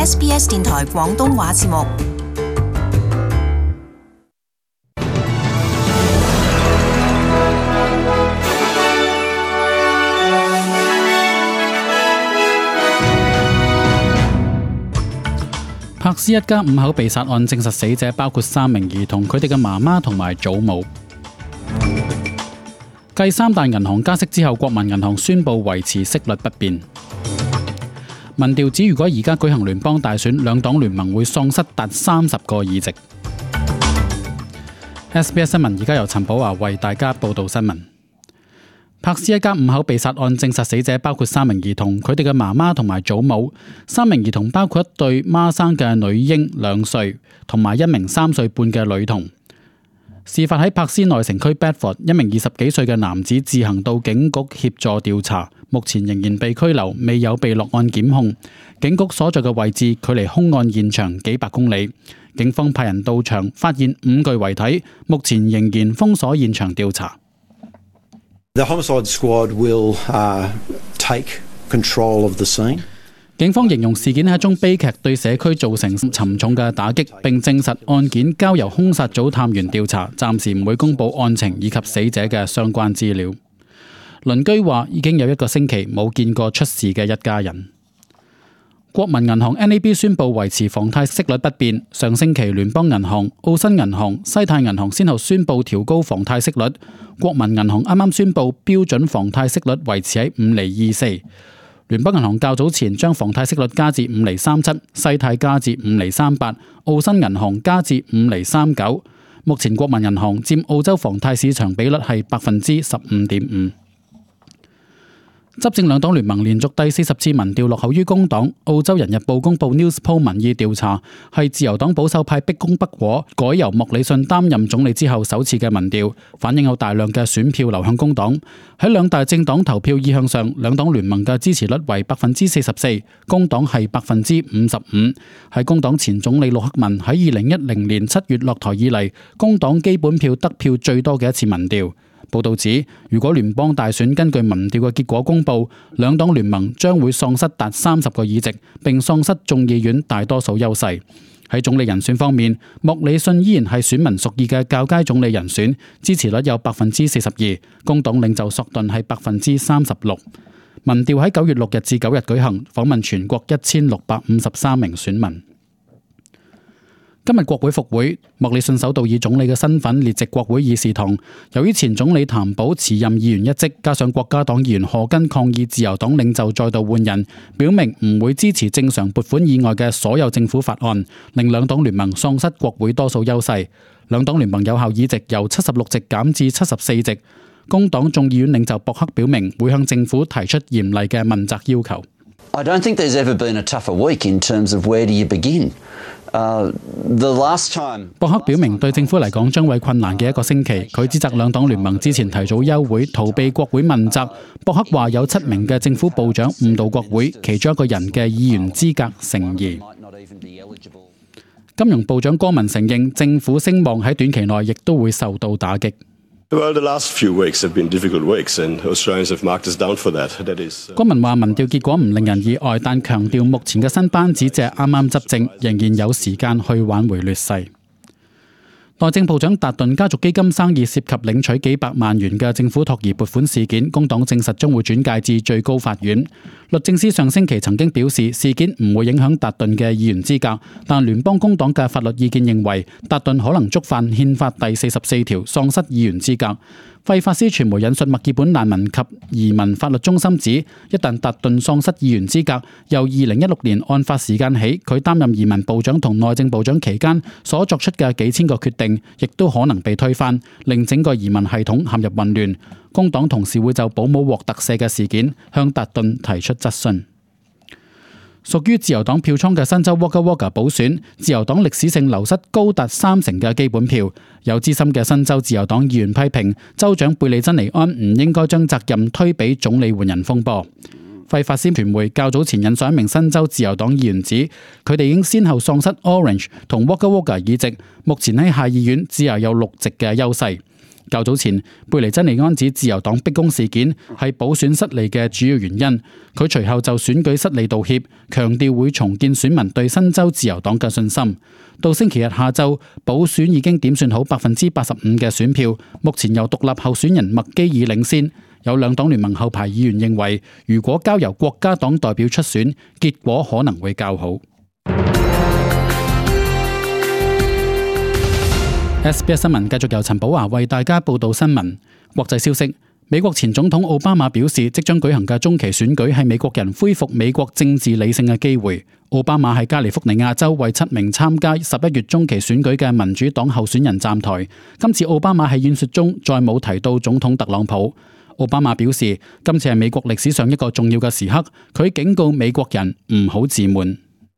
SBS 電台廣東話節目。 柏斯一家5口被殺案證實死者包括3名兒童，佢哋嘅媽媽同埋祖母。繼三大銀行加息之後，國民銀行宣布維持息率不變。民調指如果而家舉行聯邦大選，兩黨聯盟會喪失達30個議席。SBS 新聞而家由陳寶華為大家報道新聞。柏斯一家5口被殺案證實死者包括3名兒童，佢哋嘅媽媽同埋祖母。3名兒童包括一對孖生嘅女嬰2歲，同埋1名3歲半嘅女童。事發喺柏斯內城區 Bedford， 一名20幾歲嘅男子自行到警局協助調查，目前仍然被拘留，未有被落案檢控。警局所在嘅位置距離兇案現場幾百公里，警方派人到場發現5具遺體，目前仍然封鎖現場調查。 The homicide squad will take control of the scene. 警方形容事件係一宗悲劇，對社區造成沉重嘅打擊，並證實案件交由兇殺組探員調查，暫時唔會公佈案情以及死者嘅相關資料。鄰居話已經有1個星期冇見過出事嘅一家人。國民銀行 NAB 宣布維持房貸息率不變。上星期聯邦銀行、澳新銀行、西太銀行先後宣布調高房貸息率。國民銀行啱啱宣布標準房貸息率維持喺5.24%。聯邦銀行較早前將房貸息率加至5.37%，西太加至5.38%，澳新銀行加至5.39%。目前國民銀行佔澳洲房貸市場比率係15.5%。執政兩黨聯盟連續第40次民調落後於工黨。澳洲人日報公佈 Newspoll 民意調查，係自由黨保守派逼宮不果，改由莫里遜擔任總理之後首次嘅民調，反映有大量嘅選票流向工黨。喺兩大政黨投票意向上，兩黨聯盟嘅支持率為44%，工黨係55%。喺工黨前總理陸克文喺2010年7月落台以嚟，工黨基本票得票最多嘅一次民調。報道指，如果聯邦大選根據民調嘅結果公佈，兩黨聯盟將會喪失達30個議席，並喪失眾議院大多數優勢。喺總理人選方面，莫里遜依然係選民屬意嘅較佳總理人選，支持率有42%，工黨領袖索頓係36%。民調喺9月6日至9日舉行，訪問全國1653名選民。今日國會復會，莫里遜首度以總理嘅身份列席國會議事堂。由於前總理譚寶辭任議員一職，加上國家黨議員賀根抗議自由黨領袖再度換人，表明唔會支持正常撥款以外嘅所有政府法案，令兩黨聯盟喪失國會多數優勢。兩黨聯盟有效議席由76席減至74席。工黨眾議院領袖博克表明會向政府提出嚴厲嘅問責要求。 I don't think there's ever been a tougher week in terms of where do you begin. The last time 博克表明對政府嚟講將會困難嘅一個星期，佢指責兩黨聯盟之前提早休會，逃避國會問責。博克話有7名嘅政府部長誤導國會，其中一個人嘅議員資格成疑。金融部長柯文承認政府聲望喺短期內亦都會受到打擊。 Well, the last few weeks have been difficult weeks, and Australians have marked us down for that. That is. 柯文話民調結果唔令人意外，但強調目前嘅新班子只係啱啱執政，仍然有時間去挽回劣勢。內政部長達頓家族基金生意涉及領取幾百萬元嘅政府托兒撥款事件，工黨證實將會轉介至最高法院。律政司上星期曾經表示，事件唔會影響達頓嘅議員資格，但聯邦工黨嘅法律意見認為，達頓可能觸犯憲法第44條，喪失議員資格。費法斯傳媒引述墨爾本難民及移民法律中心指，一旦達頓喪失議員資格，由2016年案發時間起，佢擔任移民部長同內政部長期間所作出嘅幾千個決定，亦都可能被推翻，令整個移民系統陷入混亂。工黨同時會就保姆獲特赦嘅事件向達頓提出質詢。屬於自由黨票倉嘅新州 Wagga Wagga 補選，自由黨歷史性流失高達30%嘅基本票。有資深嘅新州自由黨議員批評州長貝利珍尼安唔應該將責任推俾總理換人風波。費法斯傳媒較早前引述一名新州自由黨議員指，佢哋已經先後喪失 Orange 同 Wagga Wagga 議席，目前喺下議院只有6席嘅優勢。 較早前，貝尼珍尼安指自由黨逼宮事件係補選失利嘅主要原因。佢隨後就選舉失利道歉，強調會重建選民對新州自由黨嘅信心。到星期日下晝，補選已經點算好85%嘅選票，目前由獨立候選人麥基爾領先。有兩黨聯盟後排議員認為，如果交由國家黨代表出選，結果可能會較好。SBS 新聞繼續由陳寶華為大家報道新聞。國際消息，美國前總統奧巴馬表示，即將舉行嘅中期選舉係美國人恢復美國政治理性嘅機會。奧巴馬喺加利福尼亞州為7名參加11月中期選舉嘅民主黨候選人站台。今次奧巴馬喺演說中再冇提到總統特朗普。奧巴馬表示，今次係美國歷史上一個重要嘅時刻，佢警告美國人唔好自滿。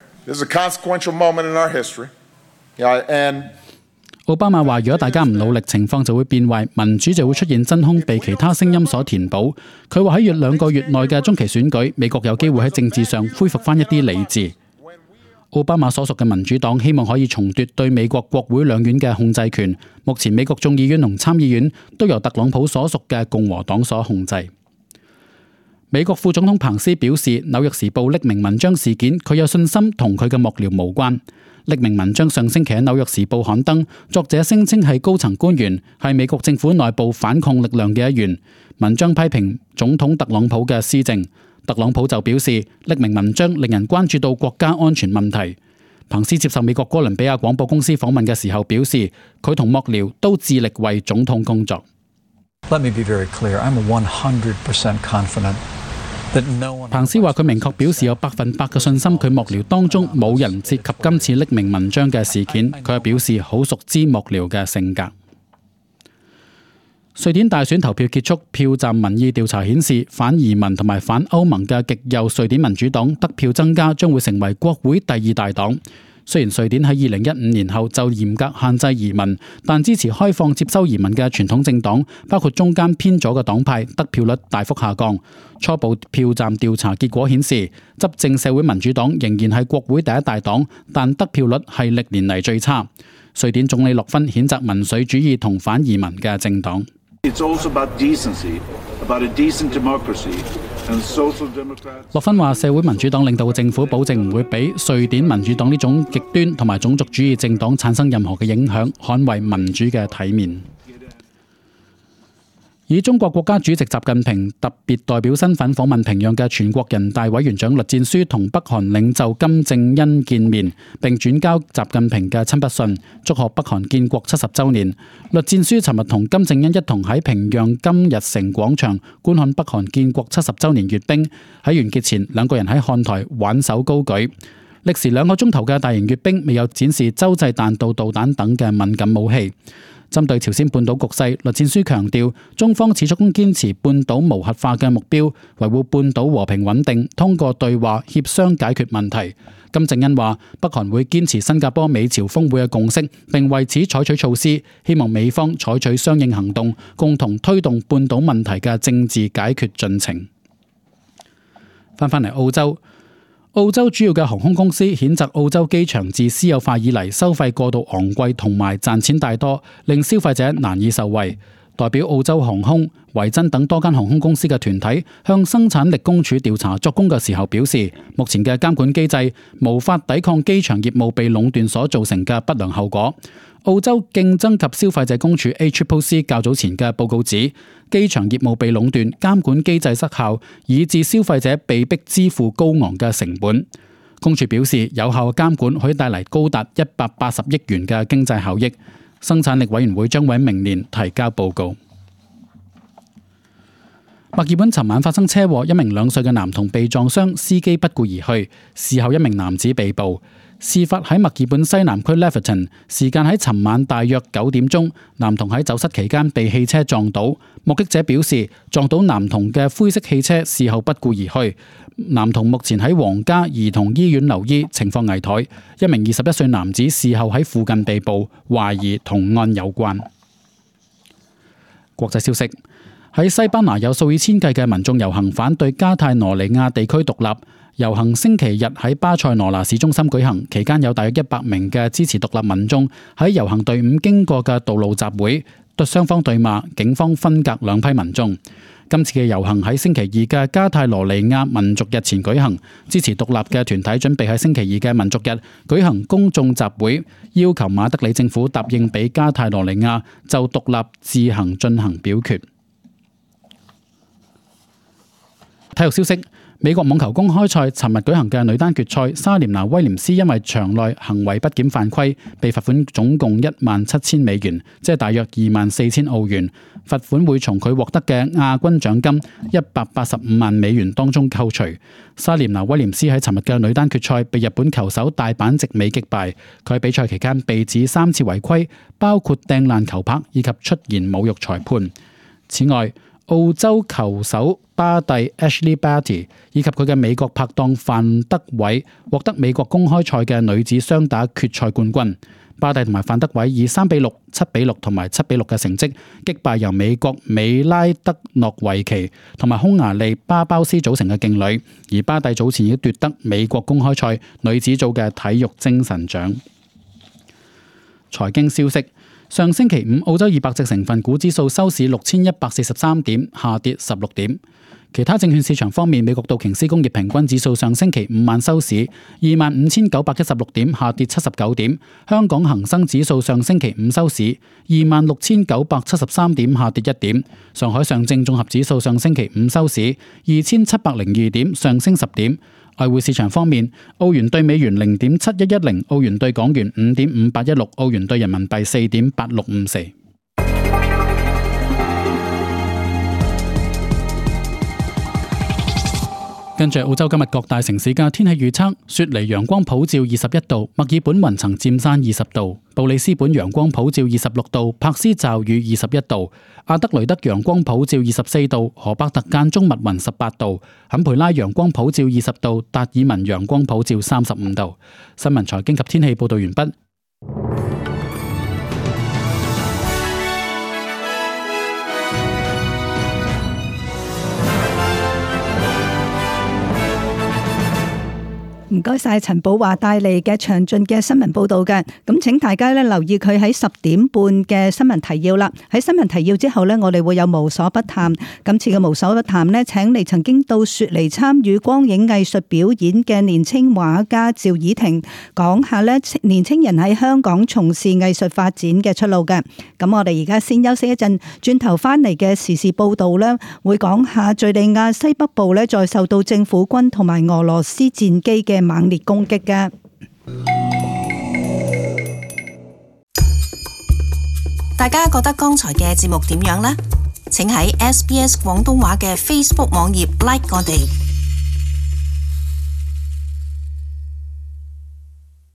奧巴馬話，如果大家唔努力，情況就會變壞，民主就會出現真空，被其他聲音所填補。佢話喺2個月內嘅中期選舉，美國有機會喺政治上恢復翻一啲理智。奧巴馬所屬嘅民主黨希望可以重奪對美國國會兩院嘅控制權。目前美國眾議院同參議院都由特朗普所屬嘅共和黨所控制。美國副總統彭斯表示，紐約時報匿名文章事件，佢有信心同佢嘅幕僚無關。匿名文章上星期喺紐約時報刊登，作者聲稱係高層官員，係美國政府內部反抗力量嘅一員。文章批評總統特朗普嘅施政，特朗普就表示匿名文章令人關注到國家安全問題。彭斯接受美國哥倫比亞廣播公司訪問嘅時候表示，佢同幕僚都致力為總統工作。 Let me be very clear. I'm 100% confident. 彭斯話佢明確表示有100%嘅信心，佢幕僚當中冇人涉及今次匿名文章嘅事件。佢又表示好熟知幕僚嘅性格。瑞典大選投票結束，票站民意調查顯示，反移民同埋反歐盟嘅極右瑞典民主黨得票增加，將會成為國會第2大黨。雖然瑞典喺2015年後就嚴格限制移民，但支持開放接收移民嘅傳統政黨，包括中間偏左嘅黨派，得票率大幅下降。初步票站調查結果顯示，執政社會民主黨仍然係國會第1大黨，但得票率係歷年嚟最差。瑞典總理洛芬譴責民粹主義同反移民嘅政黨。洛芬話，社會民主黨領導嘅政府保證唔會俾瑞典民主黨呢種極端同埋種族主義政黨產生任何嘅影響，捍衛民主嘅體面。以中國國家主席習近平特別代表身份訪問平壤嘅全國人大委員長栗戰書同北韓領袖金正恩見面，並轉交習近平嘅親筆信，祝賀北韓建國70週年。栗戰書尋日同金正恩一同喺平壤金日成廣場觀看北韓建國70週年閱兵。喺完結前，兩個人喺看台挽手高舉。歷時2個鐘頭嘅大型閱兵未有展示洲際彈道導彈等嘅敏感武器。針對朝鮮半島局勢，栗戰書強調，中方始終堅持半島無核化嘅目標，維護半島和平穩定，通過對話協商解決問題。金正恩話，北韓會堅持新加坡美朝峰會嘅共識，並為此採取措施，希望美方採取相應行動，共同推動半島問題嘅政治解決進程。翻嚟澳洲。澳洲主要嘅航空公司譴責澳洲機場自私有化以嚟收費過度昂貴同埋賺錢大多，令消費者難以受惠。代表澳洲航空、維珍等多間航空公司嘅團體向生產力公署調查作供嘅時候表示，目前嘅監管機制無法抵抗機場業務被壟斷所造成嘅不良後果。澳洲競爭及消費者公署 ACCC 較早前嘅報告指，機場業務被壟斷，監管機制失效，以致消費者被迫支付高昂嘅成本。公署表示，有效嘅監管可以帶嚟高達180億元嘅經濟效益。生產力委員會將會喺明年提交報告。墨爾本尋晚發生車禍，一名2歲嘅男童被撞傷，司機不顧而去。事後一名男子被捕。事發喺墨爾本西南區 Leverton， 時間喺尋晚大約9點鐘，男童喺走失期間被汽車撞倒。目擊者表示，撞到男童嘅灰色汽車事後不顧而去。男童目前喺皇家兒童醫院留醫，情況危殆。一名21歲男子事後喺附近被捕，懷疑同案有關。國際消息，喺西班牙有數以千計嘅民眾遊行反對加泰羅尼亞地區獨立。遊行星期日喺巴塞羅那市中心舉行，期間有大約100名嘅支持獨立民眾喺遊行隊伍經過嘅道路集會， 雙方對罵，警方分隔兩批民眾。今次嘅遊行喺星期二嘅加泰羅尼亞民族日前舉行，支持獨立嘅團體準備喺星期二嘅民族日舉行公眾集會，要求馬德里政府答應俾加泰羅尼亞就獨立自行進行表決。體育消息：美國網球公開賽尋日舉行嘅女單決賽，莎蓮娜威廉斯因為場內行為不檢犯規，被罰款總共17,000美元，即係大約24,000澳元。罰款會從佢獲得嘅亞軍獎金185萬美元當中扣除。莎蓮娜威廉斯喺尋日嘅女單決賽被日本球手大阪直美擊敗，佢喺比賽期間被指3次違規，包括掟爛球拍以及出言侮辱裁判。此外，澳洲球手巴蒂 Ashley Barty 以及佢嘅美國拍檔范德偉獲得美國公開賽嘅女子雙打決賽冠軍。巴蒂同埋范德偉以3-6、7-6同埋7-6嘅成績擊敗由美國美拉德諾維奇同埋匈牙利巴包斯組成嘅勁旅，而巴蒂早前已經奪得美國公開賽女子組嘅體育精神獎。財經消息。上星期五，澳洲200隻成分股指數收市6143點，下跌16點。其他證券市場方面，美國道瓊斯工業平均指數上星期五晚收市25,916點，下跌79點。香港恒生指數上星期五收市26,973點，下跌1點。上海上證綜合指數上星期五收市2,702點，上升10點。外匯市場方面，澳元兌美元0.7110，澳元兌港元5.5816，澳元兌人民幣4.8654。跟住澳洲今日各大城市嘅天氣預測：雪梨陽光普照21度，墨爾本雲層佔山20度，布里斯本陽光普照26度，珀斯驟雨21度，阿德雷德陽光普照24度，荷伯特間中密雲18度，坎培拉陽光普照20度，達爾文陽光普照35度。新聞財經及天氣報道完畢。 唔該晒陳寶華帶嚟嘅詳盡嘅新聞報道嘅，咁請大家留意佢喺10點半嘅新聞提要啦。喺新聞提要之後我哋會有無所不談。今次嘅無所不談請嚟曾經到雪梨參與光影藝術表演嘅年青畫家趙以婷，講下年青人喺香港從事藝術發展嘅出路嘅。咁我哋而家先休息一陣，轉頭翻嚟嘅時事報道會講下敘利亞西北部再受到政府軍同埋俄羅斯戰機嘅猛烈攻擊嘅。 大家覺得剛才嘅節目點樣呢？請喺SBS 廣東話嘅 Facebook 網頁 like 我哋。